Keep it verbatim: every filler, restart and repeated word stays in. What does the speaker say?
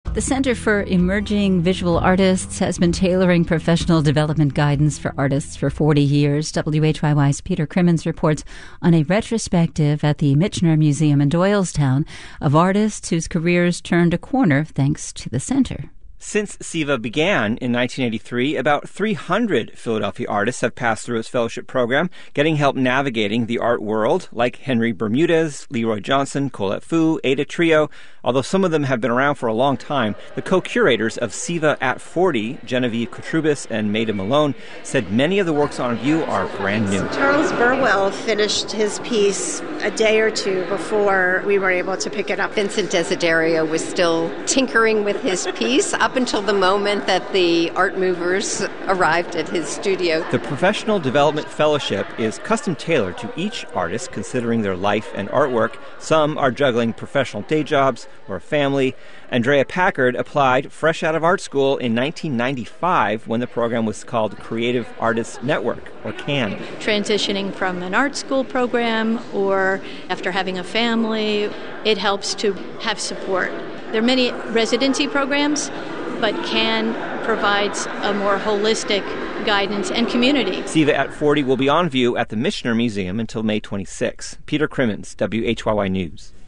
The Center for Emerging Visual Artists has been tailoring professional development guidance for artists for forty years. W H Y Y's Peter Crimmins reports on a retrospective at the Michener Museum in Doylestown of artists whose careers turned a corner thanks to the center. Since SIVA began in nineteen eighty-three, about three hundred Philadelphia artists have passed through its fellowship program, getting help navigating the art world, like Henry Bermudez, Leroy Johnson, Colette Fu, Ada Trio. Although some of them have been around for a long time, the co-curators of SIVA at forty, Genevieve Kotrubis and Maida Malone, said many of the works on view are brand new. Charles Burwell finished his piece a day or two before we were able to pick it up. Vincent Desiderio was still tinkering with his piece up until the moment that the art movers arrived at his studio. The Professional Development Fellowship is custom tailored to each artist considering their life and artwork. Some are juggling professional day jobs or a family. Andrea Packard applied fresh out of art school in nineteen ninety-five when the program was called Creative Artists Network, or CAN. Transitioning from an art school program or after having a family, it helps to have support. There are many residency programs, but CAN provides a more holistic guidance and community. SIVA at forty will be on view at the Michener Museum until May twenty-sixth. Peter Crimmins, W H Y Y News.